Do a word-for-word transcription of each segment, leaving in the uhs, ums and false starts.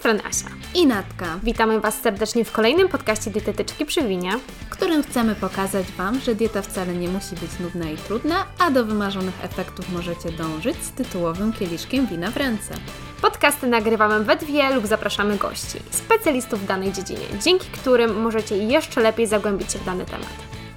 strony Asia i Natka. Witamy Was serdecznie w kolejnym podcaście Dietetyczki przy winie, w którym chcemy pokazać Wam, że dieta wcale nie musi być nudna i trudna, a do wymarzonych efektów możecie dążyć z tytułowym kieliszkiem wina w ręce. Podcasty nagrywamy we dwie lub zapraszamy gości, specjalistów w danej dziedzinie, dzięki którym możecie jeszcze lepiej zagłębić się w dany temat.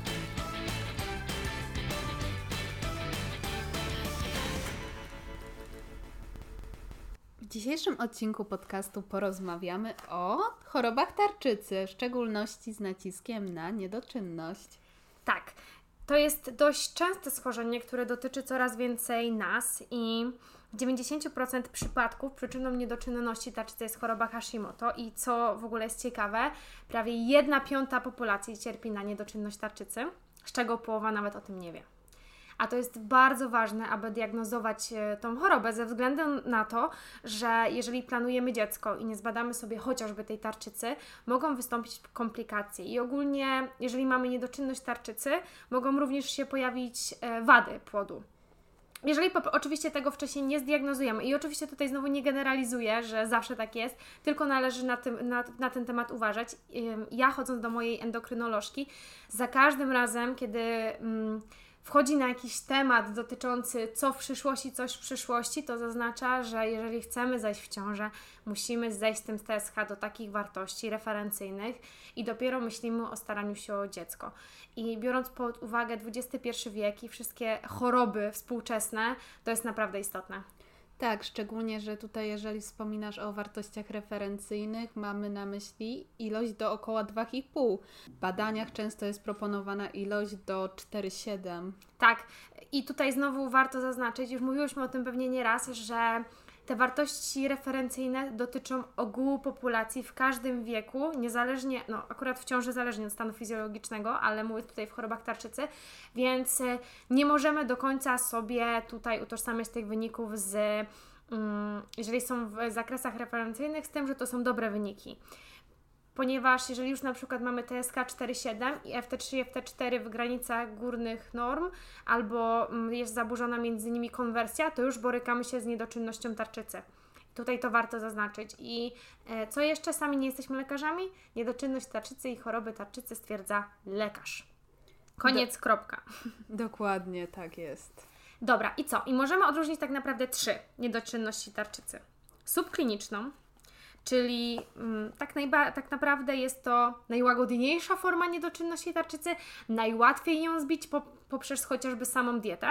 W dzisiejszym odcinku podcastu porozmawiamy o chorobach tarczycy, w szczególności z naciskiem na niedoczynność. Tak, to jest dość częste schorzenie, które dotyczy coraz więcej nas i w dziewięćdziesiąt procent przypadków przyczyną niedoczynności tarczycy jest choroba Hashimoto i co w ogóle jest ciekawe, prawie jedna piąta populacji cierpi na niedoczynność tarczycy, z czego połowa nawet o tym nie wie. A to jest bardzo ważne, aby diagnozować tą chorobę ze względu na to, że jeżeli planujemy dziecko i nie zbadamy sobie chociażby tej tarczycy, mogą wystąpić komplikacje i ogólnie, jeżeli mamy niedoczynność tarczycy, mogą również się pojawić wady płodu. Jeżeli po, oczywiście tego wcześniej nie zdiagnozujemy i oczywiście tutaj znowu nie generalizuję, że zawsze tak jest, tylko należy na, tym, na, na ten temat uważać. Ja chodząc do mojej endokrynolożki, za każdym razem, kiedy mm, wchodzi na jakiś temat dotyczący co w przyszłości, coś w przyszłości, to zaznacza, że jeżeli chcemy zajść w ciążę, musimy zejść z tym z T S H do takich wartości referencyjnych i dopiero myślimy o staraniu się o dziecko. I biorąc pod uwagę dwudziesty pierwszy wiek i wszystkie choroby współczesne, to jest naprawdę istotne. Tak, szczególnie, że tutaj jeżeli wspominasz o wartościach referencyjnych, mamy na myśli ilość do około dwa i pół. W badaniach często jest proponowana ilość do cztery przecinek siedem. Tak, i tutaj znowu warto zaznaczyć, już mówiłyśmy o tym pewnie nieraz, że te wartości referencyjne dotyczą ogółu populacji w każdym wieku, niezależnie, no akurat w ciąży zależnie od stanu fizjologicznego, ale mówię tutaj w chorobach tarczycy, więc nie możemy do końca sobie tutaj utożsamiać tych wyników z, um, jeżeli są w zakresach referencyjnych, z tym, że to są dobre wyniki. Ponieważ jeżeli już na przykład mamy T S H cztery przecinek siedem i F T trzy i F T cztery w granicach górnych norm, albo jest zaburzona między nimi konwersja, to już borykamy się z niedoczynnością tarczycy. Tutaj to warto zaznaczyć. I e, co jeszcze? Sami nie jesteśmy lekarzami? Niedoczynność tarczycy i choroby tarczycy stwierdza lekarz. Koniec, Do- kropka. Dokładnie, tak jest. Dobra, i co? I możemy odróżnić tak naprawdę trzy niedoczynności tarczycy. Subkliniczną, czyli mm, tak, najba- tak naprawdę jest to najłagodniejsza forma niedoczynności tarczycy, najłatwiej ją zbić po- poprzez chociażby samą dietę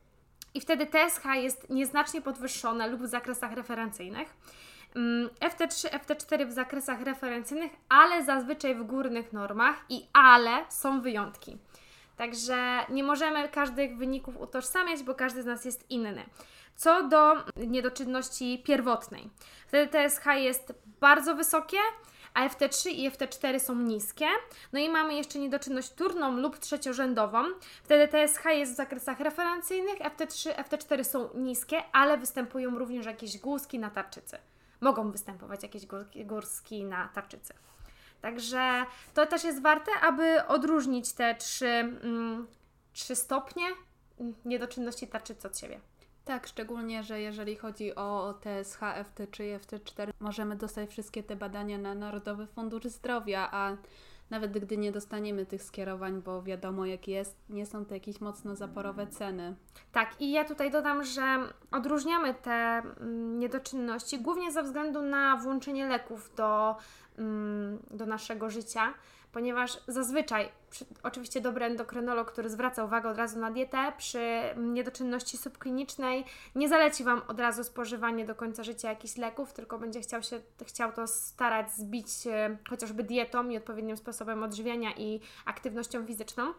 i wtedy T S H jest nieznacznie podwyższone lub w zakresach referencyjnych. Mm, F T trzy, F T cztery w zakresach referencyjnych, ale zazwyczaj w górnych normach i ale są wyjątki. Także nie możemy każdych wyników utożsamiać, bo każdy z nas jest inny. Co do niedoczynności pierwotnej, wtedy T S H jest bardzo wysokie, a F T trzy i F T cztery są niskie. No i mamy jeszcze niedoczynność wtórną lub trzeciorzędową. Wtedy T S H jest w zakresach referencyjnych, F T trzy, F T cztery są niskie, ale występują również jakieś górski na tarczycy. Mogą występować jakieś górski na tarczycy. Także to też jest warte, aby odróżnić te trzy, mm, trzy stopnie niedoczynności tarczycy od siebie. Tak, szczególnie, że jeżeli chodzi o T S H, F T trzy i F T cztery, możemy dostać wszystkie te badania na Narodowy Fundusz Zdrowia, a nawet gdy nie dostaniemy tych skierowań, bo wiadomo jak jest, nie są to jakieś mocno zaporowe ceny. Tak, i ja tutaj dodam, że odróżniamy te mm, niedoczynności głównie ze względu na włączenie leków do, mm, do naszego życia, ponieważ zazwyczaj, przy, oczywiście dobry endokrynolog, który zwraca uwagę od razu na dietę, przy niedoczynności subklinicznej nie zaleci Wam od razu spożywanie do końca życia jakichś leków, tylko będzie chciał, się, chciał to starać zbić e, chociażby dietą i odpowiednim sposobem odżywiania i aktywnością fizyczną.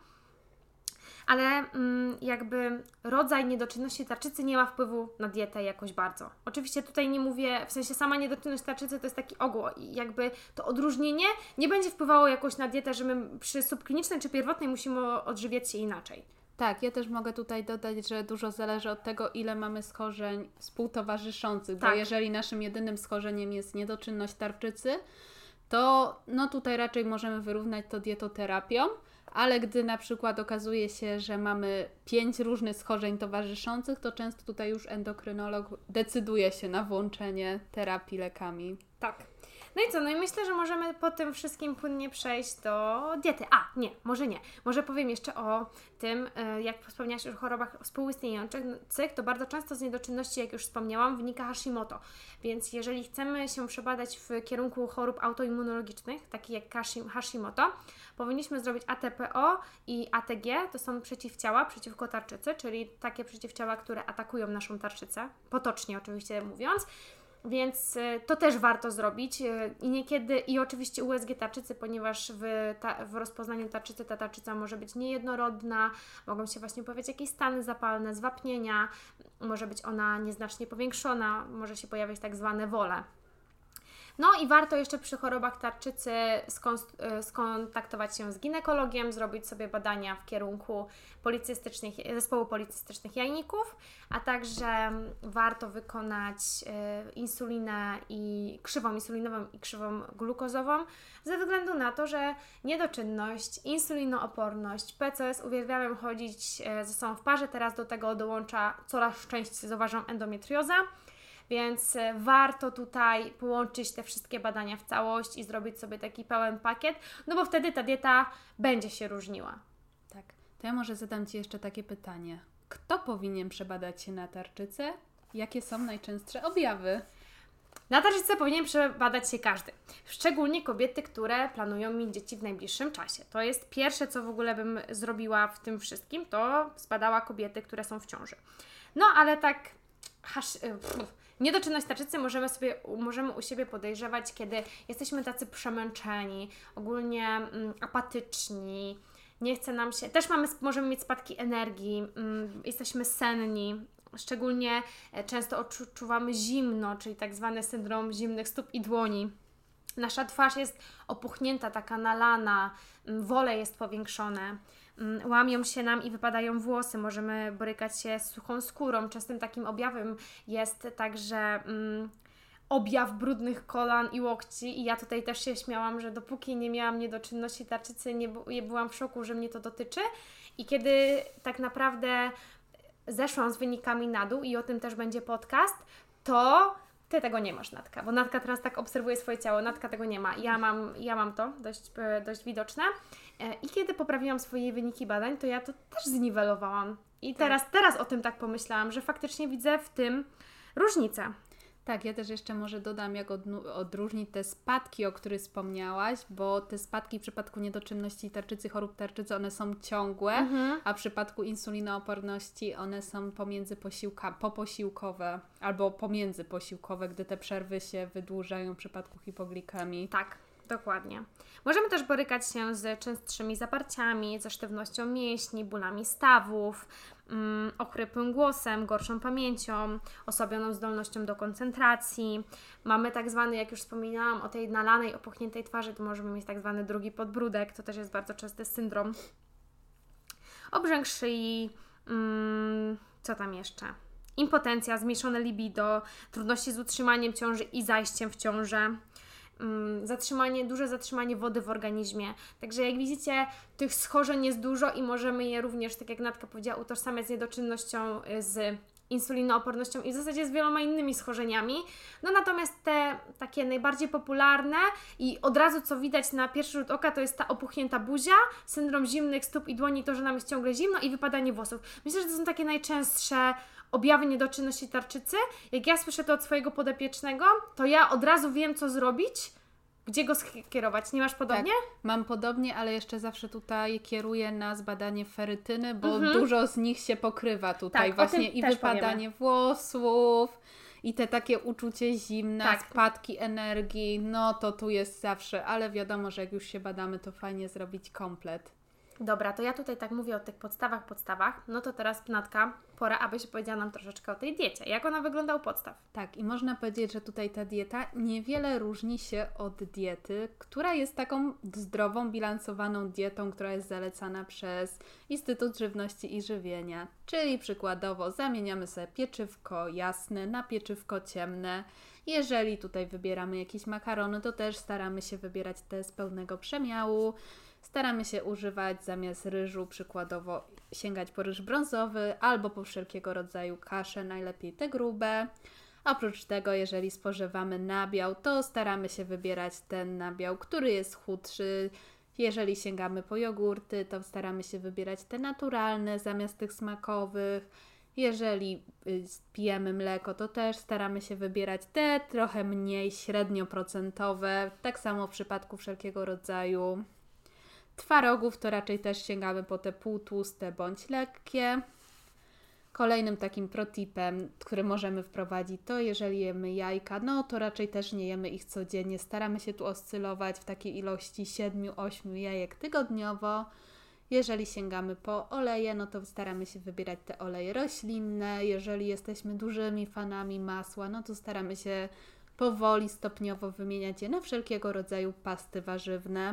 Ale mm, jakby rodzaj niedoczynności tarczycy nie ma wpływu na dietę jakoś bardzo. Oczywiście tutaj nie mówię, w sensie sama niedoczynność tarczycy to jest taki ogół i jakby to odróżnienie nie będzie wpływało jakoś na dietę, że my przy subklinicznej czy pierwotnej musimy odżywiać się inaczej. Tak, ja też mogę tutaj dodać, że dużo zależy od tego, ile mamy schorzeń współtowarzyszących, tak. Bo jeżeli naszym jedynym schorzeniem jest niedoczynność tarczycy, to no tutaj raczej możemy wyrównać to dietoterapią, ale gdy na przykład okazuje się, że mamy pięć różnych schorzeń towarzyszących, to często tutaj już endokrynolog decyduje się na włączenie terapii lekami. Tak. No i co, no i myślę, że możemy po tym wszystkim płynnie przejść do diety. A, nie, może nie. Może powiem jeszcze o tym, jak wspomniałaś już o chorobach współistniejących, to bardzo często z niedoczynności, jak już wspomniałam, wynika Hashimoto. Więc jeżeli chcemy się przebadać w kierunku chorób autoimmunologicznych, takich jak Hashimoto, powinniśmy zrobić A T P O i A T G, to są przeciwciała przeciwko tarczycy, czyli takie przeciwciała, które atakują naszą tarczycę, potocznie oczywiście mówiąc. Więc to też warto zrobić i niekiedy, i oczywiście U S G tarczycy, ponieważ w, ta, w rozpoznaniu tarczycy ta tarczyca może być niejednorodna, mogą się właśnie pojawiać jakieś stany zapalne, zwapnienia, może być ona nieznacznie powiększona, może się pojawiać tak zwane wole. No i warto jeszcze przy chorobach tarczycy skon- skontaktować się z ginekologiem, zrobić sobie badania w kierunku policystycznych, zespołu policystycznych jajników, a także warto wykonać y, insulinę i krzywą insulinową i krzywą glukozową ze względu na to, że niedoczynność, insulinooporność, P C O S uwielbiają chodzić y, ze sobą w parze, teraz do tego dołącza coraz częściej zauważam endometrioza. Więc warto tutaj połączyć te wszystkie badania w całość i zrobić sobie taki pełen pakiet, no bo wtedy ta dieta będzie się różniła. Tak, to ja może zadam Ci jeszcze takie pytanie. Kto powinien przebadać się na tarczycę? Jakie są najczęstsze objawy? Na tarczycę powinien przebadać się każdy. Szczególnie kobiety, które planują mieć dzieci w najbliższym czasie. To jest pierwsze, co w ogóle bym zrobiła w tym wszystkim, to zbadała kobiety, które są w ciąży. No ale tak... Hasz, pff, Niedoczynność tarczycy możemy sobie, możemy u siebie podejrzewać, kiedy jesteśmy tacy przemęczeni, ogólnie mm, apatyczni, nie chce nam się, też mamy, możemy mieć spadki energii, mm, jesteśmy senni, szczególnie e, często odczuwamy zimno, czyli tak zwany syndrom zimnych stóp i dłoni. Nasza twarz jest opuchnięta, taka nalana, wole jest powiększone, łamią się nam i wypadają włosy, możemy borykać się z suchą skórą. Częstym takim objawem jest także um, objaw brudnych kolan i łokci i ja tutaj też się śmiałam, że dopóki nie miałam niedoczynności tarczycy, nie, nie byłam w szoku, że mnie to dotyczy i kiedy tak naprawdę zeszłam z wynikami na dół i o tym też będzie podcast, to Ty tego nie masz, Natka, bo Natka teraz tak obserwuje swoje ciało, Natka tego nie ma. Ja mam, ja mam to dość, dość widoczne. I kiedy poprawiłam swoje wyniki badań, to ja to też zniwelowałam. I teraz, teraz o tym tak pomyślałam, że faktycznie widzę w tym różnicę. Tak, ja też jeszcze może dodam, jak odnu- odróżnić te spadki, o których wspomniałaś, bo te spadki w przypadku niedoczynności tarczycy, chorób tarczycy, one są ciągłe, mhm. a w przypadku insulinooporności one są pomiędzy posiłka, poposiłkowe albo pomiędzy posiłkowe, gdy te przerwy się wydłużają w przypadku hipoglikemii. Tak. Dokładnie. Możemy też borykać się z częstszymi zaparciami, ze sztywnością mięśni, bólami stawów, um, ochrypłym głosem, gorszą pamięcią, osłabioną zdolnością do koncentracji. Mamy tak zwany, jak już wspominałam, o tej nalanej, opuchniętej twarzy, to możemy mieć tak zwany drugi podbródek, to też jest bardzo częsty syndrom. Obrzęk szyi, um, co tam jeszcze? Impotencja, zmniejszone libido, trudności z utrzymaniem ciąży i zajściem w ciążę. Zatrzymanie, duże zatrzymanie wody w organizmie. Także jak widzicie, tych schorzeń jest dużo i możemy je również, tak jak Natka powiedziała, utożsamiać z niedoczynnością, z insulinoopornością i w zasadzie z wieloma innymi schorzeniami. No natomiast te takie najbardziej popularne i od razu co widać na pierwszy rzut oka, to jest ta opuchnięta buzia, syndrom zimnych stóp i dłoni, to, że nam jest ciągle zimno i wypadanie włosów. Myślę, że to są takie najczęstsze objawy niedoczynności tarczycy. Jak ja słyszę to od swojego podopiecznego, to ja od razu wiem, co zrobić, gdzie go skierować. Nie masz podobnie? Tak, mam podobnie, ale jeszcze zawsze tutaj kieruję na zbadanie ferytyny, bo Mhm. dużo z nich się pokrywa tutaj. Tak, o właśnie tym i też wypadanie powiemy. włosów, i te takie uczucie zimna, Tak. spadki energii, no to tu jest zawsze, ale wiadomo, że jak już się badamy, to fajnie zrobić komplet. Dobra, to ja tutaj tak mówię o tych podstawach, podstawach, no to teraz, Natka, pora, abyś powiedziała nam troszeczkę o tej diecie. Jak ona wygląda u podstaw? Tak, i można powiedzieć, że tutaj ta dieta niewiele różni się od diety, która jest taką zdrową, bilansowaną dietą, która jest zalecana przez Instytut Żywności i Żywienia. Czyli przykładowo zamieniamy sobie pieczywko jasne na pieczywko ciemne. Jeżeli tutaj wybieramy jakieś makarony, to też staramy się wybierać te z pełnego przemiału. Staramy się używać zamiast ryżu, przykładowo sięgać po ryż brązowy albo po wszelkiego rodzaju kasze, najlepiej te grube. Oprócz tego, jeżeli spożywamy nabiał, to staramy się wybierać ten nabiał, który jest chudszy. Jeżeli sięgamy po jogurty, to staramy się wybierać te naturalne zamiast tych smakowych. Jeżeli y, pijemy mleko, to też staramy się wybierać te trochę mniej średnioprocentowe. Tak samo w przypadku wszelkiego rodzaju twarogów, to raczej też sięgamy po te półtłuste bądź lekkie. Kolejnym takim protipem, który możemy wprowadzić, to jeżeli jemy jajka, no to raczej też nie jemy ich codziennie. Staramy się tu oscylować w takiej ilości siedem osiem jajek tygodniowo. Jeżeli sięgamy po oleje, no to staramy się wybierać te oleje roślinne. Jeżeli jesteśmy dużymi fanami masła, no to staramy się powoli, stopniowo wymieniać je na wszelkiego rodzaju pasty warzywne.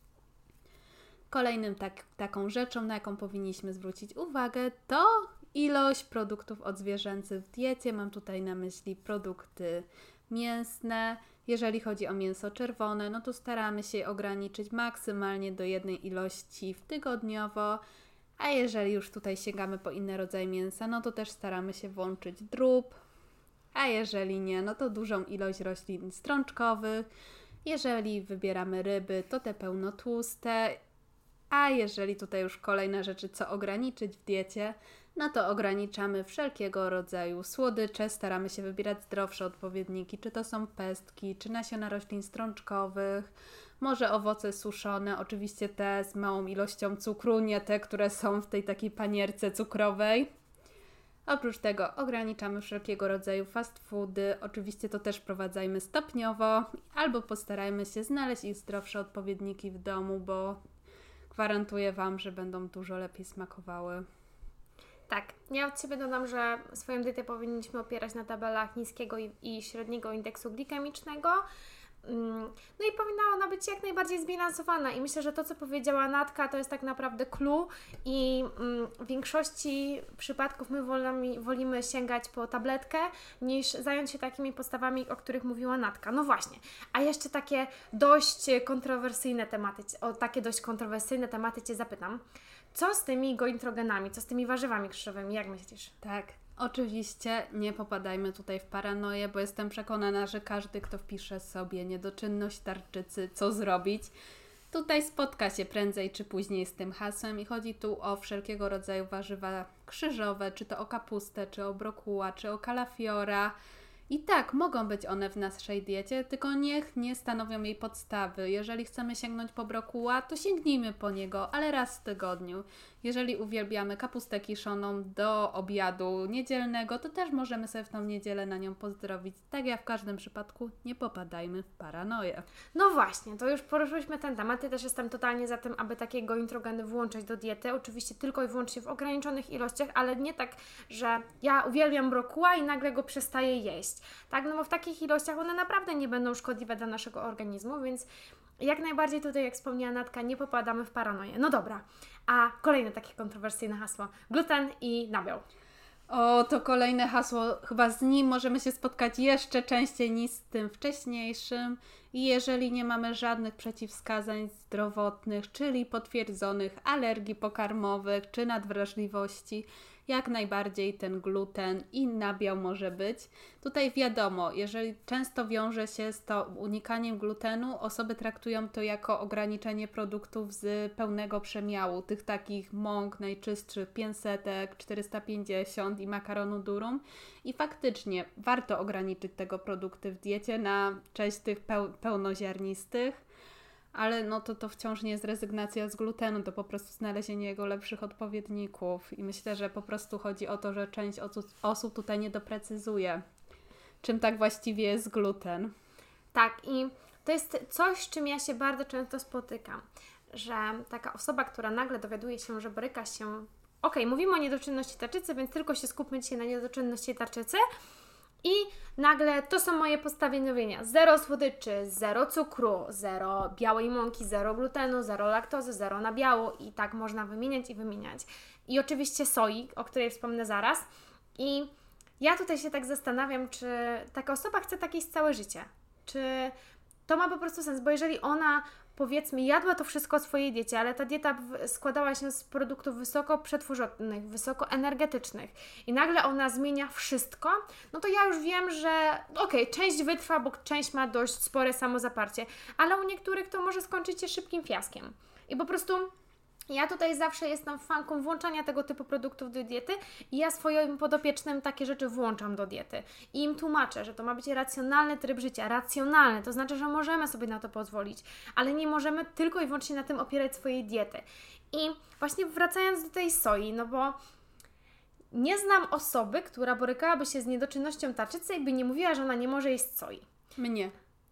Kolejnym tak, taką rzeczą, na jaką powinniśmy zwrócić uwagę, to ilość produktów odzwierzęcych w diecie. Mam tutaj na myśli produkty mięsne. Jeżeli chodzi o mięso czerwone, no to staramy się je ograniczyć maksymalnie do jednej ilości w tygodniowo, a jeżeli już tutaj sięgamy po inne rodzaje mięsa, no to też staramy się włączyć drób, a jeżeli nie, no to dużą ilość roślin strączkowych. Jeżeli wybieramy ryby, to te pełnotłuste, a jeżeli tutaj już kolejne rzeczy, co ograniczyć w diecie, no to ograniczamy wszelkiego rodzaju słodycze, staramy się wybierać zdrowsze odpowiedniki, czy to są pestki, czy nasiona roślin strączkowych, może owoce suszone, oczywiście te z małą ilością cukru, nie te, które są w tej takiej panierce cukrowej. Oprócz tego ograniczamy wszelkiego rodzaju fast foody, oczywiście to też wprowadzajmy stopniowo, albo postarajmy się znaleźć ich zdrowsze odpowiedniki w domu, bo gwarantuję Wam, że będą dużo lepiej smakowały. Tak, ja od siebie dodam, że swoją dietę powinniśmy opierać na tabelach niskiego i, i średniego indeksu glikemicznego. No i powinna ona być jak najbardziej zbilansowana i myślę, że to, co powiedziała Natka, to jest tak naprawdę clue i w większości przypadków my wolimy, wolimy sięgać po tabletkę, niż zająć się takimi postawami, o których mówiła Natka. No właśnie, a jeszcze takie dość kontrowersyjne tematy, o takie dość kontrowersyjne tematy Cię zapytam. Co z tymi gointrogenami, co z tymi warzywami krzyżowymi, jak myślisz? Tak, oczywiście nie popadajmy tutaj w paranoję, bo jestem przekonana, że każdy, kto wpisze sobie niedoczynność tarczycy, co zrobić, tutaj spotka się prędzej czy później z tym hasłem i chodzi tu o wszelkiego rodzaju warzywa krzyżowe, czy to o kapustę, czy o brokuła, czy o kalafiora. I tak, mogą być one w naszej diecie, tylko niech nie stanowią jej podstawy. Jeżeli chcemy sięgnąć po brokuła, to sięgnijmy po niego, ale raz w tygodniu. Jeżeli uwielbiamy kapustę kiszoną do obiadu niedzielnego, to też możemy sobie w tą niedzielę na nią pozdrowić. Tak jak w każdym przypadku, nie popadajmy w paranoję. No właśnie, to już poruszyliśmy ten temat. Ja też jestem totalnie za tym, aby takie gointrogeny włączać do diety. Oczywiście tylko i wyłącznie w ograniczonych ilościach, ale nie tak, że ja uwielbiam brokuła i nagle go przestaję jeść. Tak, no bo w takich ilościach one naprawdę nie będą szkodliwe dla naszego organizmu, więc jak najbardziej tutaj, jak wspomniała Natka, nie popadamy w paranoję. No dobra, a kolejne takie kontrowersyjne hasło. Gluten i nabiał. O, to kolejne hasło, chyba z nim możemy się spotkać jeszcze częściej niż z tym wcześniejszym. I jeżeli nie mamy żadnych przeciwwskazań zdrowotnych, czyli potwierdzonych alergii pokarmowych czy nadwrażliwości, jak najbardziej ten gluten i nabiał może być. Tutaj wiadomo, jeżeli często wiąże się z to unikaniem glutenu, osoby traktują to jako ograniczenie produktów z pełnego przemiału, tych takich mąk najczystszych, pięćset, czterysta pięćdziesiąt i makaronu durum. I faktycznie warto ograniczyć tego produkty w diecie na część tych peł- pełnoziarnistych. Ale no to, to wciąż nie jest rezygnacja z glutenu, to po prostu znalezienie jego lepszych odpowiedników. I myślę, że po prostu chodzi o to, że część osób tutaj nie doprecyzuje, czym tak właściwie jest gluten. Tak, i to jest coś, z czym ja się bardzo często spotykam, że taka osoba, która nagle dowiaduje się, że boryka się... Okej, okay, mówimy o niedoczynności tarczycy, więc tylko się skupmy dzisiaj na niedoczynności tarczycy. I nagle to są moje postanowienia. Zero słodyczy, zero cukru, zero białej mąki, zero glutenu, zero laktozy, zero nabiału i tak można wymieniać i wymieniać. I oczywiście soi, o której wspomnę zaraz. I ja tutaj się tak zastanawiam, czy taka osoba chce tak jeść całe życie. Czy to ma po prostu sens, bo jeżeli ona powiedzmy jadła to wszystko swojej diecie, ale ta dieta w- składała się z produktów wysoko przetworzonych, wysoko energetycznych i nagle ona zmienia wszystko, no to ja już wiem, że okej, okay, część wytrwa, bo część ma dość spore samozaparcie, ale u niektórych to może skończyć się szybkim fiaskiem. I po prostu ja tutaj zawsze jestem fanką włączania tego typu produktów do diety i ja swoim podopiecznym takie rzeczy włączam do diety. I im tłumaczę, że to ma być racjonalny tryb życia. Racjonalny, to znaczy, że możemy sobie na to pozwolić, ale nie możemy tylko i wyłącznie na tym opierać swojej diety. I właśnie wracając do tej soi, no bo nie znam osoby, która borykałaby się z niedoczynnością tarczycy i by nie mówiła, że ona nie może jeść soi. Mnie.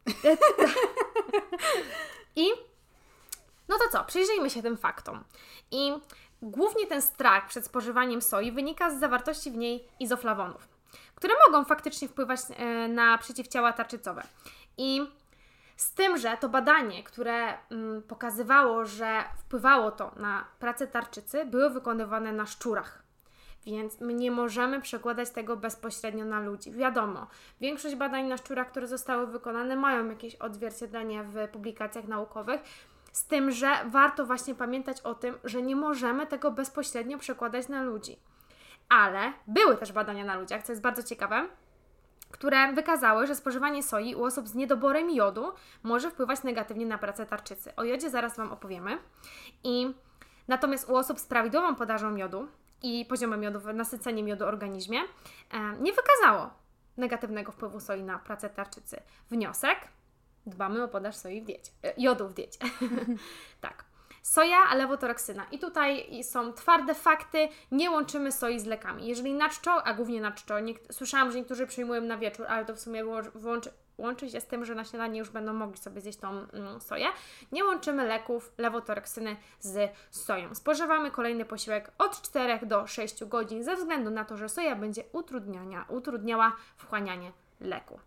I no to co, przyjrzyjmy się tym faktom. I głównie ten strach przed spożywaniem soi wynika z zawartości w niej izoflawonów, które mogą faktycznie wpływać e, na przeciwciała tarczycowe. I z tym, że to badanie, które mm, pokazywało, że wpływało to na pracę tarczycy, były wykonywane na szczurach. Więc my nie możemy przekładać tego bezpośrednio na ludzi. Wiadomo, większość badań na szczurach, które zostały wykonane, mają jakieś odzwierciedlenie w publikacjach naukowych, z tym, że warto właśnie pamiętać o tym, że nie możemy tego bezpośrednio przekładać na ludzi. Ale były też badania na ludziach, co jest bardzo ciekawe, które wykazały, że spożywanie soi u osób z niedoborem jodu może wpływać negatywnie na pracę tarczycy. O jodzie zaraz Wam opowiemy. I natomiast u osób z prawidłową podażą jodu i poziomem jodu, nasyceniem jodu w organizmie e, nie wykazało negatywnego wpływu soi na pracę tarczycy. Wniosek: dbamy o podaż soi w diecie, e, jodu w diecie. Tak. Soja, lewotyroksyna. I tutaj są twarde fakty, nie łączymy soi z lekami. Jeżeli na czczo, a głównie na czczo, niek- słyszałam, że niektórzy przyjmują na wieczór, ale to w sumie łączy, łączy się z tym, że na śniadanie już będą mogli sobie zjeść tą mm, soję. Nie łączymy leków lewotyroksyny z soją. Spożywamy kolejny posiłek od czterech do sześciu godzin ze względu na to, że soja będzie utrudniania, utrudniała wchłanianie leku.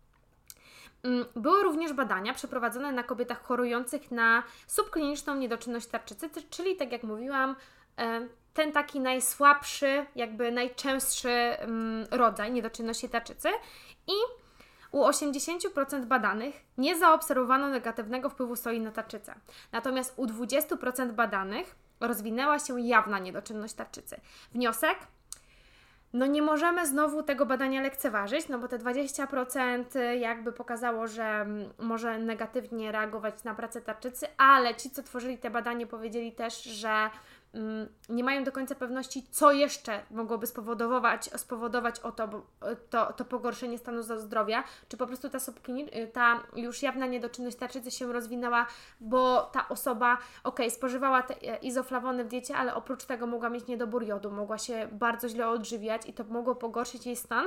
Były również badania przeprowadzone na kobietach chorujących na subkliniczną niedoczynność tarczycy, czyli tak jak mówiłam, ten taki najsłabszy, jakby najczęstszy rodzaj niedoczynności tarczycy i u osiemdziesiąt procent badanych nie zaobserwowano negatywnego wpływu soi na tarczycę. Natomiast u dwadzieścia procent badanych rozwinęła się jawna niedoczynność tarczycy. Wniosek? No nie możemy znowu tego badania lekceważyć, no bo te dwadzieścia procent jakby pokazało, że może negatywnie reagować na pracę tarczycy, ale ci, co tworzyli te badanie, powiedzieli też, że mm, nie mają do końca pewności, co jeszcze mogłoby spowodować, spowodować o to, to, to pogorszenie stanu zdrowia, czy po prostu ta, subklini- ta już jawna niedoczynność tarczycy się rozwinęła, bo ta osoba, ok, spożywała te izoflawony w diecie, ale oprócz tego mogła mieć niedobór jodu, mogła się bardzo źle odżywiać i to mogło pogorszyć jej stan.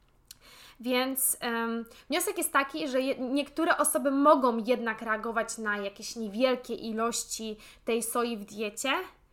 Więc um, wniosek jest taki, że je, niektóre osoby mogą jednak reagować na jakieś niewielkie ilości tej soi w diecie,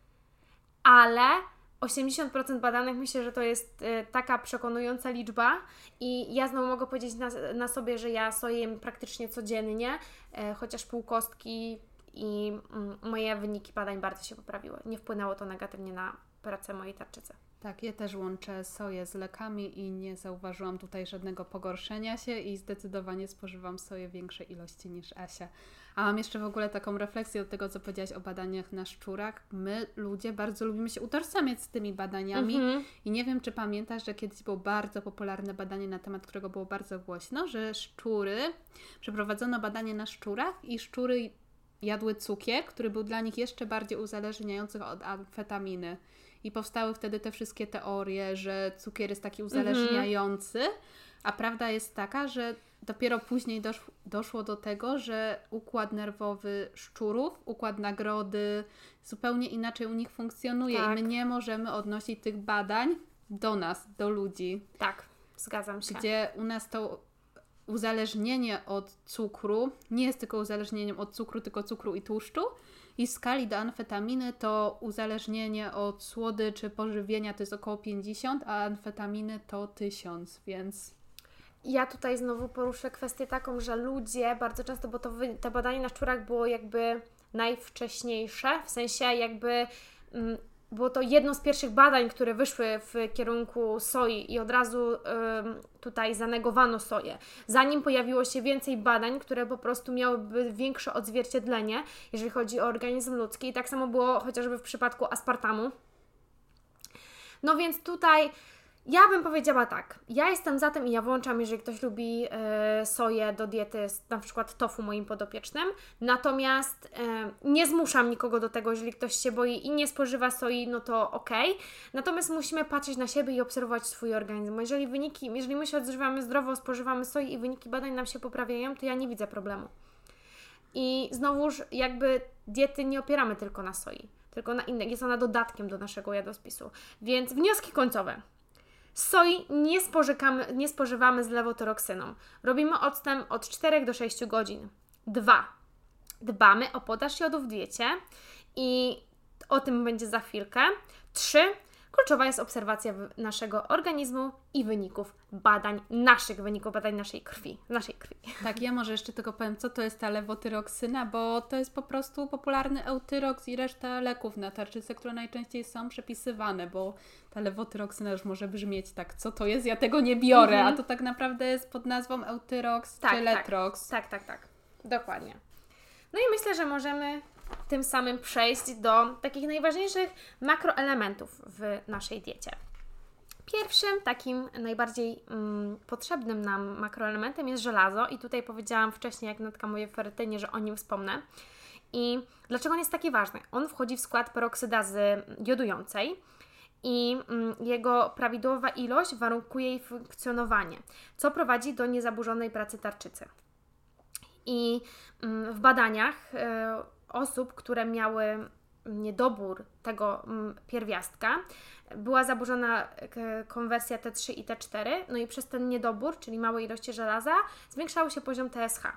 ale osiemdziesiąt procent badanych, myślę, że to jest y, taka przekonująca liczba i ja znowu mogę powiedzieć na, na sobie, że ja soję jem praktycznie codziennie, y, chociaż pół kostki i y, moje wyniki badań bardzo się poprawiły. Nie wpłynęło to negatywnie na pracę mojej tarczycy. Tak, ja też łączę soję z lekami i nie zauważyłam tutaj żadnego pogorszenia się i zdecydowanie spożywam soję w większej ilości niż Asia. A mam jeszcze w ogóle taką refleksję do tego, co powiedziałaś o badaniach na szczurach. My, ludzie, bardzo lubimy się utożsamiać z tymi badaniami Mhm. i nie wiem, czy pamiętasz, że kiedyś było bardzo popularne badanie, na temat którego było bardzo głośno, że szczury, przeprowadzono badanie na szczurach i szczury jadły cukier, który był dla nich jeszcze bardziej uzależniający od amfetaminy. I powstały wtedy te wszystkie teorie, że cukier jest taki uzależniający, mhm. a prawda jest taka, że dopiero później dosz, doszło do tego, że układ nerwowy szczurów, układ nagrody zupełnie inaczej u nich funkcjonuje tak. i my nie możemy odnosić tych badań do nas, do ludzi. Tak, zgadzam się. Gdzie u nas to uzależnienie od cukru nie jest tylko uzależnieniem od cukru, tylko cukru i tłuszczu. I w skali do amfetaminy to uzależnienie od słodyczy, pożywienia to jest około pięćdziesiąt, a amfetaminy to tysiąc, więc... Ja tutaj znowu poruszę kwestię taką, że ludzie bardzo często, bo to, wy, to badanie na szczurach było jakby najwcześniejsze, w sensie jakby mm, było to jedno z pierwszych badań, które wyszły w kierunku soi i od razu ym, tutaj zanegowano soję. Zanim pojawiło się więcej badań, które po prostu miałyby większe odzwierciedlenie, jeżeli chodzi o organizm ludzki. I tak samo było chociażby w przypadku aspartamu. No więc tutaj ja bym powiedziała tak, ja jestem za tym i ja włączam, jeżeli ktoś lubi e, soję do diety, na przykład tofu moim podopiecznym, natomiast e, nie zmuszam nikogo do tego, jeżeli ktoś się boi i nie spożywa soi, no to okej, okay. Natomiast musimy patrzeć na siebie i obserwować swój organizm. Jeżeli wyniki, jeżeli my się odżywamy zdrowo, spożywamy soi i wyniki badań nam się poprawiają, to ja nie widzę problemu. I znowuż jakby diety nie opieramy tylko na soi, tylko na innych, jest ona dodatkiem do naszego jadłospisu. Więc wnioski końcowe. Soi nie, nie spożywamy z lewotyroksyną. Robimy odstęp od czterech do sześciu godzin. Dwa. Dbamy o podaż jodu w diecie i o tym będzie za chwilkę. Trzy. Kluczowa jest obserwacja naszego organizmu i wyników badań, naszych wyników badań naszej krwi, naszej krwi. Tak, ja może jeszcze tylko powiem, co to jest ta lewotyroksyna, bo to jest po prostu popularny eutyroks i reszta leków na tarczycę, które najczęściej są przepisywane, bo ta lewotyroksyna już może brzmieć tak, co to jest, ja tego nie biorę, mhm. a to tak naprawdę jest pod nazwą eutyroks tak, czy letroks. Tak, tak, tak, tak, dokładnie. No i myślę, że możemy tym samym przejść do takich najważniejszych makroelementów w naszej diecie. Pierwszym takim najbardziej mm, potrzebnym nam makroelementem jest żelazo i tutaj powiedziałam wcześniej, jak Natka mówi w ferytynie, że o nim wspomnę. I dlaczego on jest taki ważny? On wchodzi w skład peroksydazy jodującej i mm, jego prawidłowa ilość warunkuje jej funkcjonowanie, co prowadzi do niezaburzonej pracy tarczycy. I mm, w badaniach y, osób, które miały niedobór tego pierwiastka, była zaburzona konwersja T trzy i T cztery, no i przez ten niedobór, czyli małej ilości żelaza, zwiększał się poziom T S H.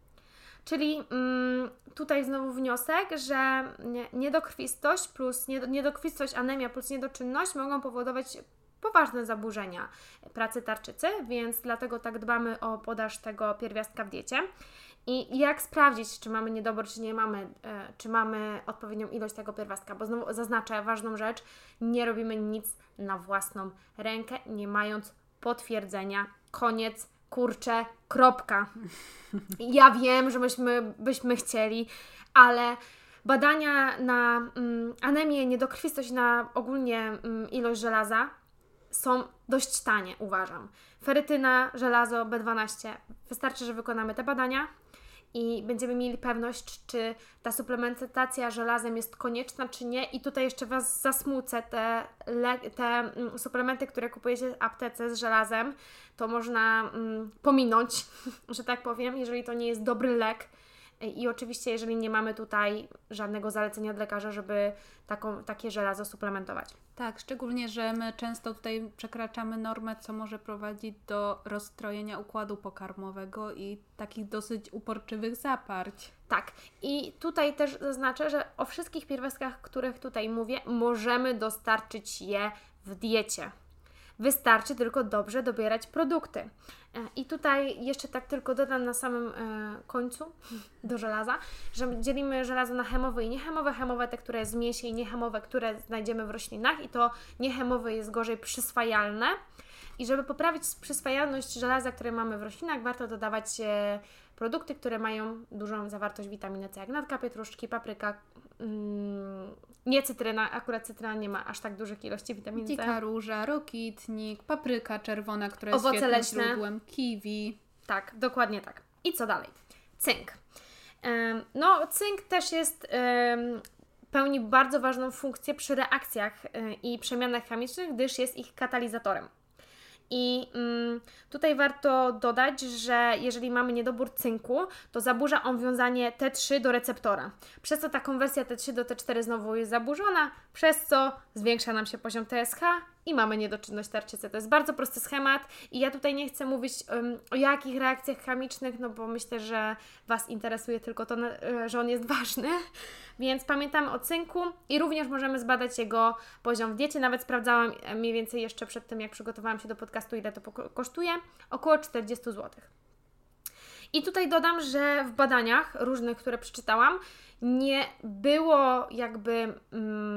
Czyli mm, tutaj znowu wniosek, że niedokrwistość plus niedokrwistość, anemia plus niedoczynność mogą powodować poważne zaburzenia pracy tarczycy, więc dlatego tak dbamy o podaż tego pierwiastka w diecie. I jak sprawdzić, czy mamy niedobór, czy nie mamy, e, czy mamy odpowiednią ilość tego pierwiastka, bo znowu zaznaczę ważną rzecz, nie robimy nic na własną rękę, nie mając potwierdzenia, koniec, kurczę, kropka. Ja wiem, że myśmy, byśmy chcieli, ale badania na mm, anemię, niedokrwistość, na ogólnie mm, ilość żelaza są dość tanie, uważam. Ferytyna, żelazo, B dwanaście, wystarczy, że wykonamy te badania i będziemy mieli pewność, czy ta suplementacja żelazem jest konieczna, czy nie. I tutaj jeszcze Was zasmucę, te, le- te mm, suplementy, które kupujecie w aptece z żelazem, to można mm, pominąć, że tak powiem, jeżeli to nie jest dobry lek. I oczywiście, jeżeli nie mamy tutaj żadnego zalecenia od lekarza, żeby taką, takie żelazo suplementować. Tak, szczególnie, że my często tutaj przekraczamy normę, co może prowadzić do rozstrojenia układu pokarmowego i takich dosyć uporczywych zaparć. Tak, i tutaj też zaznaczę, że o wszystkich pierwiastkach, o których tutaj mówię, możemy dostarczyć je w diecie. Wystarczy tylko dobrze dobierać produkty. I tutaj jeszcze tak tylko dodam na samym końcu do żelaza, że dzielimy żelazo na chemowe i niechemowe. Chemowe te, które jest w mięsie i niechemowe, które znajdziemy w roślinach i to niechemowe jest gorzej przyswajalne. I żeby poprawić przyswajalność żelaza, które mamy w roślinach, warto dodawać produkty, które mają dużą zawartość witaminy C, jak natka pietruszki, papryka, mm, nie cytryna, akurat cytryna nie ma aż tak dużych ilości witaminy C. Dzika róża, rokitnik, papryka czerwona, która jest owoce świetnym leśne. źródłem, kiwi. Tak, dokładnie tak. I co dalej? Cynk. Um, no, cynk też jest, um, pełni bardzo ważną funkcję przy reakcjach um, i przemianach chemicznych, gdyż jest ich katalizatorem. I mm, tutaj warto dodać, że jeżeli mamy niedobór cynku, to zaburza on wiązanie T trzy do receptora. Przez co ta konwersja T trzy do T cztery znowu jest zaburzona, przez co zwiększa nam się poziom T S H i mamy niedoczynność tarczycy. To jest bardzo prosty schemat i ja tutaj nie chcę mówić um, o jakich reakcjach chemicznych, no bo myślę, że Was interesuje tylko to, że on jest ważny. Więc pamiętamy o cynku i również możemy zbadać jego poziom w diecie. Nawet sprawdzałam mniej więcej jeszcze przed tym, jak przygotowałam się do podcastu, ile to kosztuje. Około czterdzieści złotych. I tutaj dodam, że w badaniach różnych, które przeczytałam, nie było jakby mm,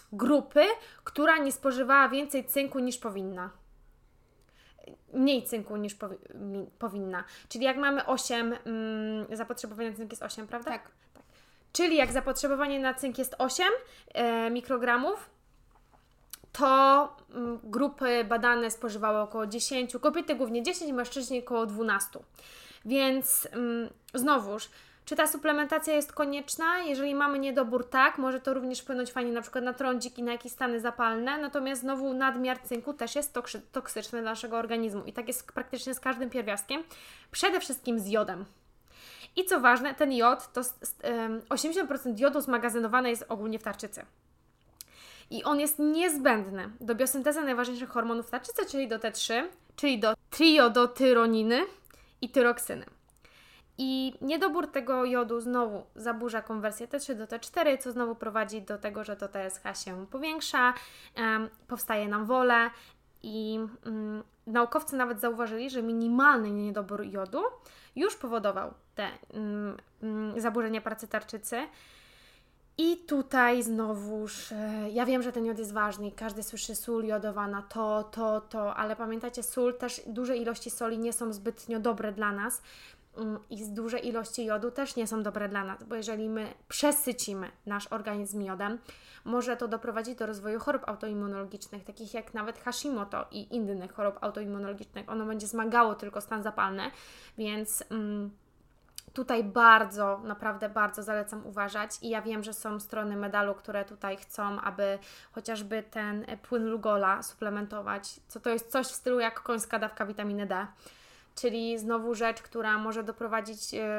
grupy, która nie spożywała więcej cynku niż powinna. Mniej cynku niż powi- mi, powinna. Czyli jak mamy osiem, mm, zapotrzebowanie na cynk jest osiem, prawda? Tak. tak. Czyli jak zapotrzebowanie na cynk jest osiem e, mikrogramów, to mm, grupy badane spożywały około dziesięć, kobiety głównie dziesięć, mężczyźni około dwanaście. Więc mm, znowuż, czy ta suplementacja jest konieczna? Jeżeli mamy niedobór, tak, może to również wpłynąć fajnie na przykład na trądzik i na jakieś stany zapalne, natomiast znowu nadmiar cynku też jest toksy- toksyczny dla naszego organizmu i tak jest praktycznie z każdym pierwiastkiem, przede wszystkim z jodem. I co ważne, ten jod, to osiemdziesiąt procent jodu zmagazynowane jest ogólnie w tarczycy. I on jest niezbędny do biosyntezy najważniejszych hormonów w tarczycy, czyli do T trzy, czyli do triodotyroniny i tyroksyny. I niedobór tego jodu znowu zaburza konwersję T trzy do T cztery, co znowu prowadzi do tego, że to T S H się powiększa, um, powstaje nam wole i um, naukowcy nawet zauważyli, że minimalny niedobór jodu już powodował te um, um, zaburzenia pracy tarczycy. I tutaj znowuż, e, ja wiem, że ten jod jest ważny i każdy słyszy sól jodowana, to, to, to, ale pamiętajcie, sól, też duże ilości soli nie są zbytnio dobre dla nas um, i z duże ilości jodu też nie są dobre dla nas, bo jeżeli my przesycimy nasz organizm jodem, może to doprowadzić do rozwoju chorób autoimmunologicznych, takich jak nawet Hashimoto i innych chorób autoimmunologicznych. Ono będzie zmagało tylko stan zapalny, więc... Um, Tutaj bardzo, naprawdę bardzo zalecam uważać i ja wiem, że są strony medalu, które tutaj chcą, aby chociażby ten płyn Lugola suplementować, co to jest coś w stylu jak końska dawka witaminy D, czyli znowu rzecz, która może doprowadzić, yy...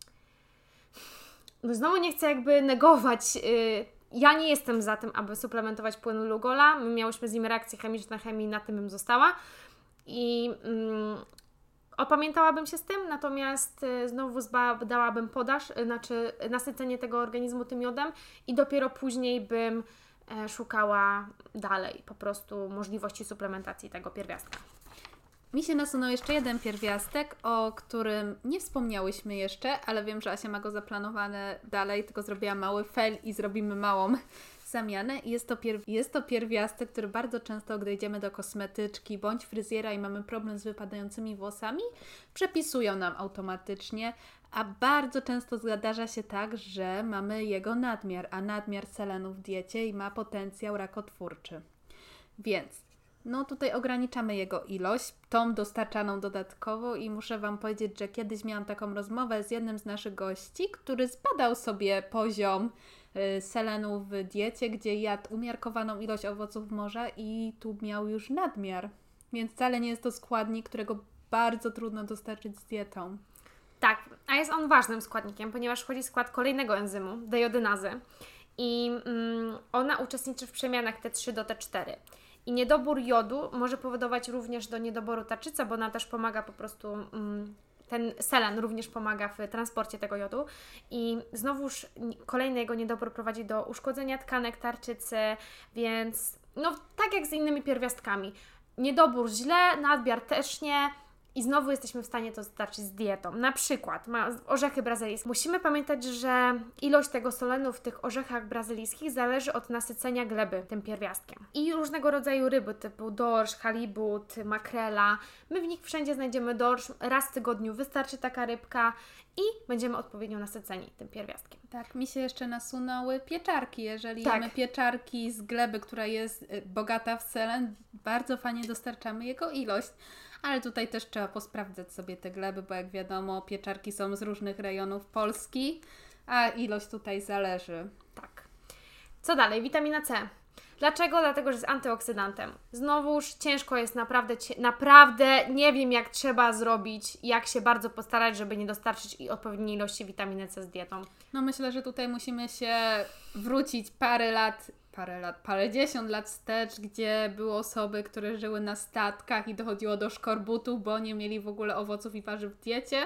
no znowu nie chcę jakby negować, yy... ja nie jestem za tym, aby suplementować płyn Lugola, my miałyśmy z nim reakcje chemiczne, chemii, na tym bym została i... Yy... Opamiętałabym się z tym, natomiast y, znowu zbadałabym podaż, y, znaczy nasycenie tego organizmu tym jodem i dopiero później bym e, szukała dalej po prostu możliwości suplementacji tego pierwiastka. Mi się nasunął jeszcze jeden pierwiastek, o którym nie wspomniałyśmy jeszcze, ale wiem, że Asia ma go zaplanowane dalej, tylko zrobiła mały fail i zrobimy małą zamianę. Jest to, pier- jest to pierwiastek, który bardzo często, gdy idziemy do kosmetyczki bądź fryzjera i mamy problem z wypadającymi włosami, przepisują nam automatycznie, a bardzo często zdarza się tak, że mamy jego nadmiar, a nadmiar selenu w diecie i ma potencjał rakotwórczy. Więc no tutaj ograniczamy jego ilość, tą dostarczaną dodatkowo i muszę Wam powiedzieć, że kiedyś miałam taką rozmowę z jednym z naszych gości, który zbadał sobie poziom y, selenu w diecie, gdzie jadł umiarkowaną ilość owoców morza i tu miał już nadmiar. Więc wcale nie jest to składnik, którego bardzo trudno dostarczyć z dietą. Tak, a jest on ważnym składnikiem, ponieważ wchodzi w skład kolejnego enzymu, dejodynazy i mm, ona uczestniczy w przemianach T trzy do T cztery. I niedobór jodu może powodować również do niedoboru tarczycy, bo ona też pomaga po prostu, mm, ten selen również pomaga w transporcie tego jodu i znowuż kolejny jego niedobór prowadzi do uszkodzenia tkanek tarczycy, więc no tak jak z innymi pierwiastkami. Niedobór źle, nadmiar też nie. I znowu jesteśmy w stanie to dostarczyć z dietą. Na przykład ma orzechy brazylijskie. Musimy pamiętać, że ilość tego solenu w tych orzechach brazylijskich zależy od nasycenia gleby tym pierwiastkiem. I różnego rodzaju ryby typu dorsz, halibut, makrela. My w nich wszędzie znajdziemy dorsz. Raz w tygodniu wystarczy taka rybka i będziemy odpowiednio nasyceni tym pierwiastkiem. Tak, mi się jeszcze nasunęły pieczarki. Jeżeli tak. jemy pieczarki z gleby, która jest bogata w selen, bardzo fajnie dostarczamy jego ilość. Ale tutaj też trzeba posprawdzać sobie te gleby, bo jak wiadomo, pieczarki są z różnych rejonów Polski, a ilość tutaj zależy. Tak. Co dalej? Witamina C. Dlaczego? Dlatego, że jest antyoksydantem. Znowuż ciężko jest naprawdę, naprawdę nie wiem jak trzeba zrobić, jak się bardzo postarać, żeby nie dostarczyć i odpowiedniej ilości witaminy C z dietą. No myślę, że tutaj musimy się wrócić parę lat, parę lat, parę dziesiąt lat wstecz, gdzie były osoby, które żyły na statkach i dochodziło do szkorbutu, bo nie mieli w ogóle owoców i warzyw w diecie.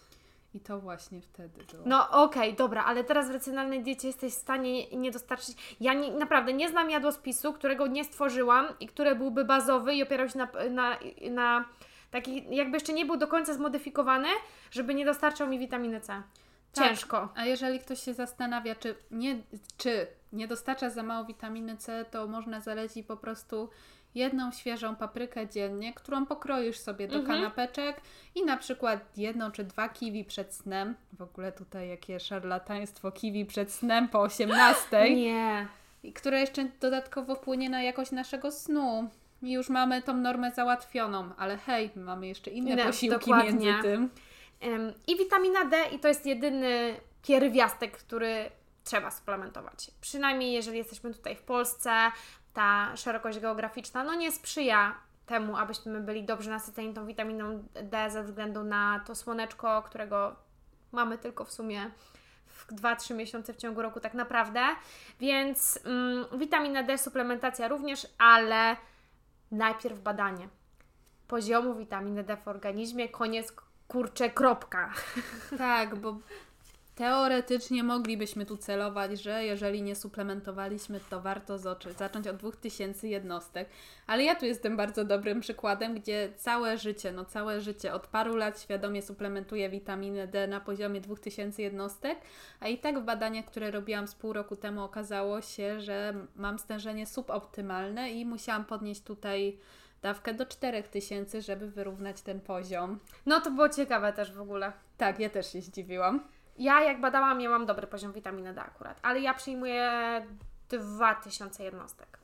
I to właśnie wtedy było. No okej, okay, dobra, ale teraz w racjonalnej diecie jesteś w stanie nie dostarczyć... Ja nie, naprawdę nie znam jadłospisu, którego nie stworzyłam i który byłby bazowy i opierał się na, na, na taki, jakby jeszcze nie był do końca zmodyfikowany, żeby nie dostarczał mi witaminy C. Ciężko. Tak, a jeżeli ktoś się zastanawia, czy, nie, czy nie dostarcza za mało witaminy C, to można zalecić po prostu jedną świeżą paprykę dziennie, którą pokroisz sobie do Mhm. kanapeczek i na przykład jedno czy dwa kiwi przed snem. W ogóle tutaj jakie szarlataństwo, kiwi przed snem po osiemnastej. Nie. I które jeszcze dodatkowo wpłynie na jakość naszego snu. I już mamy tą normę załatwioną, ale hej, mamy jeszcze inne Inne, posiłki dokładnie. między tym. Ym, I witamina D i to jest jedyny pierwiastek, który trzeba suplementować. Przynajmniej jeżeli jesteśmy tutaj w Polsce, ta szerokość geograficzna no nie sprzyja temu, abyśmy byli dobrze nasyceni tą witaminą D ze względu na to słoneczko, którego mamy tylko w sumie w dwa trzy miesiące w ciągu roku tak naprawdę. Więc mm, witamina D, suplementacja również, ale najpierw badanie poziomu witaminy D w organizmie, koniec, kurczę, kropka. Tak, bo teoretycznie moglibyśmy tu celować, że jeżeli nie suplementowaliśmy, to warto zoczy- zacząć od dwóch tysięcy jednostek. Ale ja tu jestem bardzo dobrym przykładem, gdzie całe życie, no całe życie, od paru lat świadomie suplementuję witaminę D na poziomie dwóch tysięcy jednostek, a i tak w badaniach, które robiłam z pół roku temu, okazało się, że mam stężenie suboptymalne i musiałam podnieść tutaj dawkę do czterech tysięcy, żeby wyrównać ten poziom. No to było ciekawe też w ogóle. Tak, ja też się zdziwiłam. Ja jak badałam, ja mam dobry poziom witaminy D akurat, ale ja przyjmuję dwa tysiące jednostek.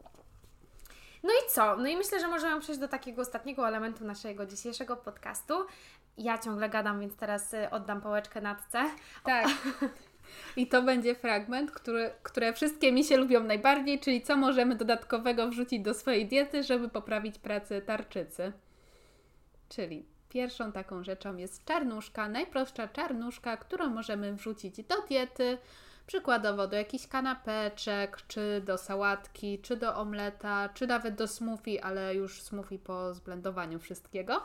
No i co? No i myślę, że możemy przejść do takiego ostatniego elementu naszego dzisiejszego podcastu. Ja ciągle gadam, więc teraz y, oddam pałeczkę Natce. Tak. I to będzie fragment, który, które wszystkie misie lubią najbardziej, czyli co możemy dodatkowego wrzucić do swojej diety, żeby poprawić pracę tarczycy. Czyli pierwszą taką rzeczą jest czarnuszka, najprostsza czarnuszka, którą możemy wrzucić do diety, przykładowo do jakichś kanapeczek, czy do sałatki, czy do omleta, czy nawet do smoothie, ale już smoothie po zblendowaniu wszystkiego.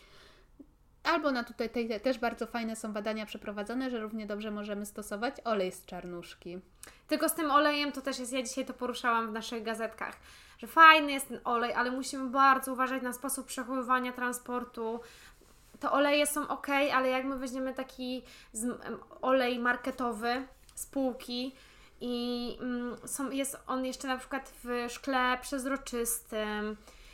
Albo na tutaj te, też bardzo fajne są badania przeprowadzone, że równie dobrze możemy stosować olej z czarnuszki. Tylko z tym olejem to też jest, ja dzisiaj to poruszałam w naszych gazetkach, że fajny jest ten olej, ale musimy bardzo uważać na sposób przechowywania, transportu. Te oleje są ok, ale jak my weźmiemy taki z, em, olej marketowy z półki i mm, są, jest on jeszcze na przykład w szkle przezroczystym,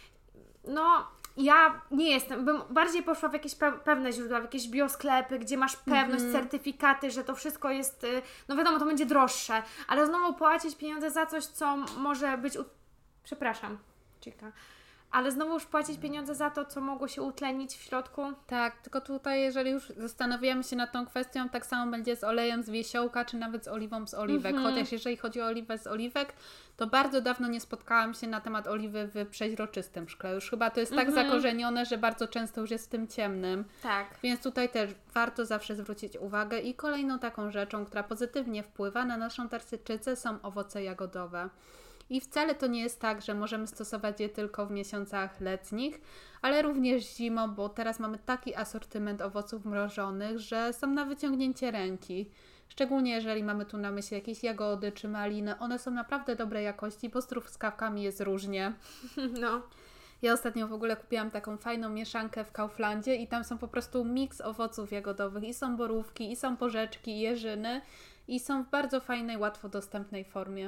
no ja nie jestem, bym bardziej poszła w jakieś pe- pewne źródła, w jakieś biosklepy, gdzie masz pewność, Mhm. certyfikaty, że to wszystko jest, y, no wiadomo, to będzie droższe, ale znowu płacić pieniądze za coś, co może być, u... przepraszam, Chica, ale znowu już płacić pieniądze za to, co mogło się utlenić w środku. Tak, tylko tutaj jeżeli już zastanawiamy się nad tą kwestią, tak samo będzie z olejem z wiesiołka, czy nawet z oliwą z oliwek. Mhm. Chociaż jeżeli chodzi o oliwę z oliwek, to bardzo dawno nie spotkałam się na temat oliwy w przeźroczystym szkle. Już chyba to jest tak Mhm. zakorzenione, że bardzo często już jest w tym ciemnym. Tak. Więc tutaj też warto zawsze zwrócić uwagę. I kolejną taką rzeczą, która pozytywnie wpływa na naszą tarczycę, są owoce jagodowe. I wcale to nie jest tak, że możemy stosować je tylko w miesiącach letnich, ale również zimą, bo teraz mamy taki asortyment owoców mrożonych, że są na wyciągnięcie ręki. Szczególnie jeżeli mamy tu na myśli jakieś jagody czy maliny. One są naprawdę dobrej jakości, bo z truskawkami jest różnie. No. Ja ostatnio w ogóle kupiłam taką fajną mieszankę w Kauflandzie i tam są po prostu miks owoców jagodowych. I są borówki, i są porzeczki, i jeżyny. I są w bardzo fajnej, łatwo dostępnej formie.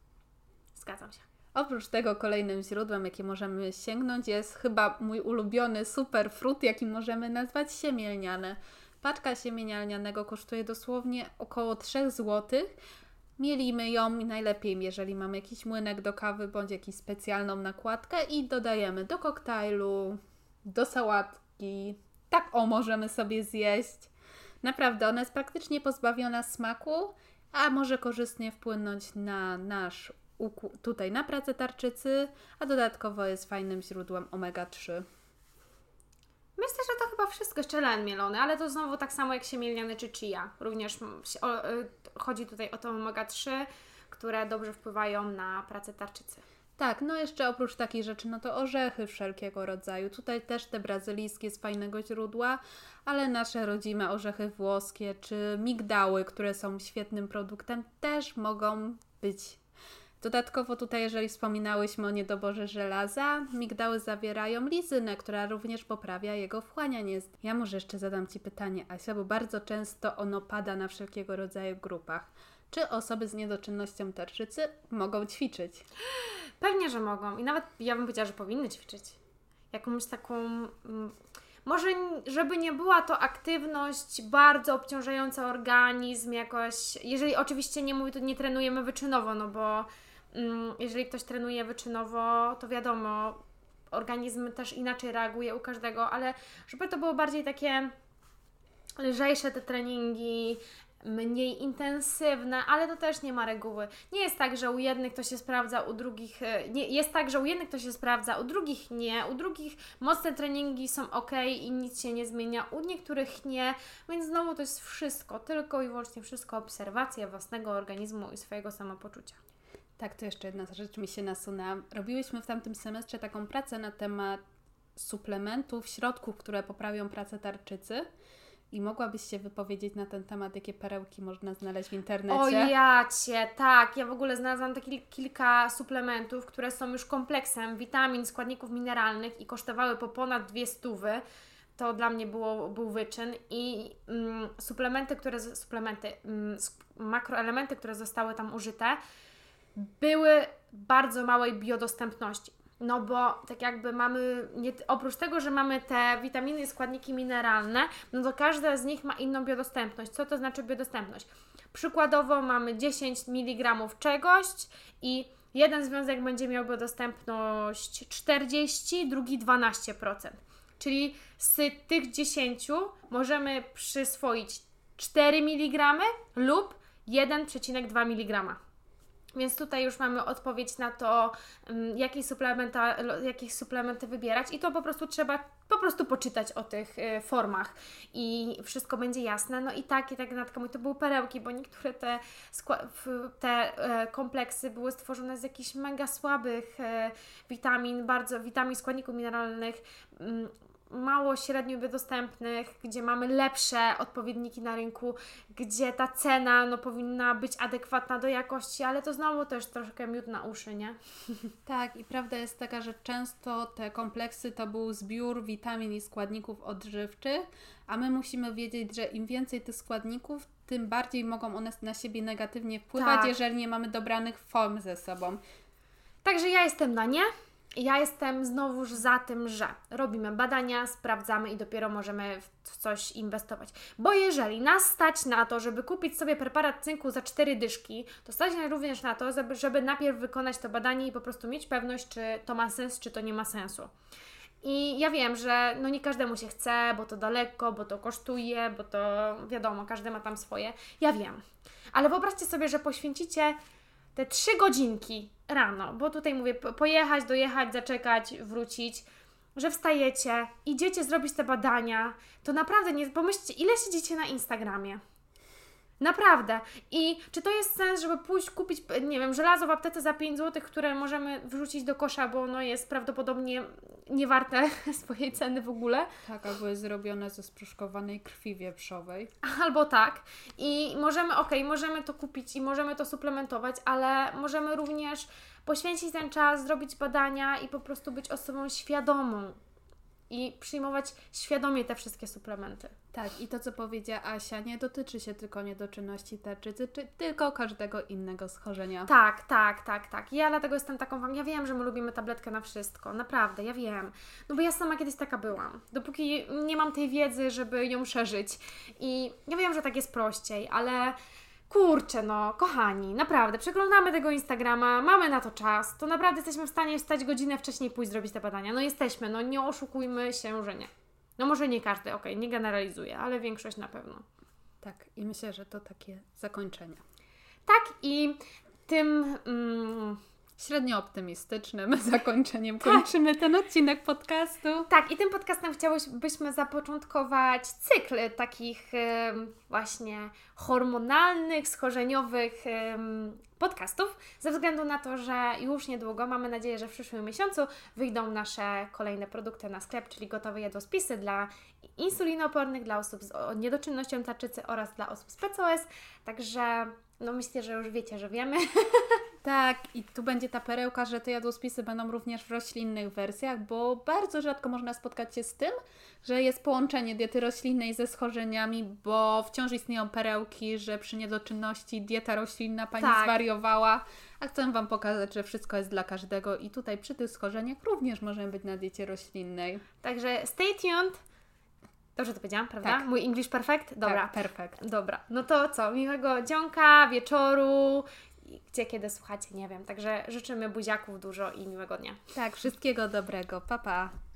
Zgadzam się. Oprócz tego kolejnym źródłem, jakie możemy sięgnąć, jest chyba mój ulubiony superfrut, jaki możemy nazwać siemię lniane. Paczka siemienia lnianego kosztuje dosłownie około trzy złote. Mielimy ją i najlepiej, jeżeli mamy jakiś młynek do kawy bądź jakąś specjalną nakładkę i dodajemy do koktajlu, do sałatki. Tak o, możemy sobie zjeść. Naprawdę, ona jest praktycznie pozbawiona smaku, a może korzystnie wpłynąć na nasz uku- tutaj na pracę tarczycy, a dodatkowo jest fajnym źródłem omega trzy. Myślę, że to chyba wszystko, jeszcze len mielony, ale to znowu tak samo jak siemię lniane czy chia. Również mm, się- o, y, chodzi tutaj o to omega trzy, które dobrze wpływają na pracę tarczycy. Tak, no jeszcze oprócz takich rzeczy, no to orzechy wszelkiego rodzaju. Tutaj też te brazylijskie z fajnego źródła, ale nasze rodzime orzechy włoskie czy migdały, które są świetnym produktem, też mogą być. Dodatkowo tutaj, jeżeli wspominałyśmy o niedoborze żelaza, migdały zawierają lizynę, która również poprawia jego wchłanianie. Ja może jeszcze zadam Ci pytanie, Asia, bo bardzo często ono pada na wszelkiego rodzaju grupach. Czy osoby z niedoczynnością tarczycy mogą ćwiczyć? Pewnie, że mogą i nawet ja bym powiedziała, że powinny ćwiczyć. Jakąś taką... Mm, może żeby nie była to aktywność bardzo obciążająca organizm jakoś, jeżeli oczywiście nie mówię, to nie trenujemy wyczynowo, no bo mm, jeżeli ktoś trenuje wyczynowo, to wiadomo, organizm też inaczej reaguje u każdego, ale żeby to było bardziej takie lżejsze te treningi, mniej intensywne, ale to też nie ma reguły. Nie jest tak, że u jednych to się sprawdza, u drugich nie, jest tak, że u jednych to się sprawdza, u drugich nie, u drugich mocne treningi są ok i nic się nie zmienia, u niektórych nie, więc znowu to jest wszystko, tylko i wyłącznie wszystko obserwacja własnego organizmu i swojego samopoczucia. Tak, to jeszcze jedna rzecz mi się nasunęła. Robiłyśmy w tamtym semestrze taką pracę na temat suplementów, środków, które poprawią pracę tarczycy. I mogłabyś się wypowiedzieć na ten temat, jakie perełki można znaleźć w internecie? O ja Cię, tak. Ja w ogóle znalazłam takie kilka suplementów, które są już kompleksem witamin, składników mineralnych i kosztowały po ponad dwie stówy. To dla mnie było, był wyczyn. I mm, suplementy, które, suplementy, mm, makroelementy, które zostały tam użyte, były bardzo małej biodostępności. No bo tak jakby mamy, nie, oprócz tego, że mamy te witaminy i składniki mineralne, no to każda z nich ma inną biodostępność. Co to znaczy biodostępność? Przykładowo mamy dziesięć miligramów czegoś i jeden związek będzie miał biodostępność czterdzieści, drugi dwanaście procent. Czyli z tych dziesięciu możemy przyswoić cztery miligramy lub jeden przecinek dwa miligrama. Więc tutaj już mamy odpowiedź na to, jakie suplementa, jakich suplementy wybierać i to po prostu trzeba po prostu poczytać o tych y, formach i wszystko będzie jasne. No i tak, i tak Natka mówi, to były perełki, bo niektóre te, te y, kompleksy były stworzone z jakichś mega słabych y, witamin, bardzo witamin, składników mineralnych, y, mało, średnio biodostępnych, gdzie mamy lepsze odpowiedniki na rynku, gdzie ta cena no, powinna być adekwatna do jakości, ale to znowu też troszkę miód na uszy, nie? Tak, i prawda jest taka, że często te kompleksy to był zbiór witamin i składników odżywczych, a my musimy wiedzieć, że im więcej tych składników, tym bardziej mogą one na siebie negatywnie wpływać, tak. jeżeli nie mamy dobranych form ze sobą. Także ja jestem na nie. Ja jestem znowuż za tym, że robimy badania, sprawdzamy i dopiero możemy w coś inwestować. Bo jeżeli nas stać na to, żeby kupić sobie preparat cynku za cztery dyszki, to stać nas również na to, żeby najpierw wykonać to badanie i po prostu mieć pewność, czy to ma sens, czy to nie ma sensu. I ja wiem, że no nie każdemu się chce, bo to daleko, bo to kosztuje, bo to wiadomo, każdy ma tam swoje. Ja wiem. Ale wyobraźcie sobie, że poświęcicie te trzy godzinki rano, bo tutaj mówię, pojechać, dojechać, zaczekać, wrócić, że wstajecie, idziecie zrobić te badania, to naprawdę nie pomyślcie, ile siedzicie na Instagramie. Naprawdę. I czy to jest sens, żeby pójść kupić, nie wiem, żelazo w aptece za pięć złotych, które możemy wrzucić do kosza, bo ono jest prawdopodobnie niewarte swojej ceny w ogóle? Tak, albo jest zrobione ze sproszkowanej krwi wieprzowej. Albo tak. I możemy, okej, okay, możemy to kupić i możemy to suplementować, ale możemy również poświęcić ten czas, zrobić badania i po prostu być osobą świadomą. I przyjmować świadomie te wszystkie suplementy. Tak, i to co powiedziała Asia, nie dotyczy się tylko niedoczynności tarczycy, czy tylko każdego innego schorzenia. Tak, tak, tak, tak. Ja dlatego jestem taką wam, ja wiem, że my lubimy tabletkę na wszystko, naprawdę, ja wiem. No bo ja sama kiedyś taka byłam, dopóki nie mam tej wiedzy, żeby ją szerzyć. I ja wiem, że tak jest prościej, ale kurczę, no, kochani, naprawdę, przeglądamy tego Instagrama, mamy na to czas, to naprawdę jesteśmy w stanie wstać godzinę wcześniej, pójść zrobić te badania. No jesteśmy, no nie oszukujmy się, że nie. No może nie każdy, okej, okay, nie generalizuję, ale większość na pewno. Tak, i myślę, że to takie zakończenie. Tak, i tym mm, średnio optymistycznym zakończeniem kończymy ten odcinek podcastu. Tak, i tym podcastem chciałybyśmy zapoczątkować cykl takich um, właśnie hormonalnych, schorzeniowych um, podcastów, ze względu na to, że już niedługo, mamy nadzieję, że w przyszłym miesiącu wyjdą nasze kolejne produkty na sklep, czyli gotowe jadłospisy dla insulinoopornych, dla osób z niedoczynnością tarczycy oraz dla osób z P C O S. Także no myślę, że już wiecie, że wiemy. Tak, i tu będzie ta perełka, że te jadłospisy będą również w roślinnych wersjach, bo bardzo rzadko można spotkać się z tym, że jest połączenie diety roślinnej ze schorzeniami, bo wciąż istnieją perełki, że przy niedoczynności dieta roślinna Pani Tak. zwariowała, a chcę Wam pokazać, że wszystko jest dla każdego i tutaj przy tych schorzeniach również możemy być na diecie roślinnej. Także stay tuned. Dobrze to powiedziałam, prawda? Tak. Mój English perfect? Dobra. Tak, perfekt. Dobra. No to co? Miłego dzionka, wieczoru, gdzie kiedy słuchacie, nie wiem. Także życzymy buziaków dużo i miłego dnia. Tak, wszystkiego dobrego. Pa, pa.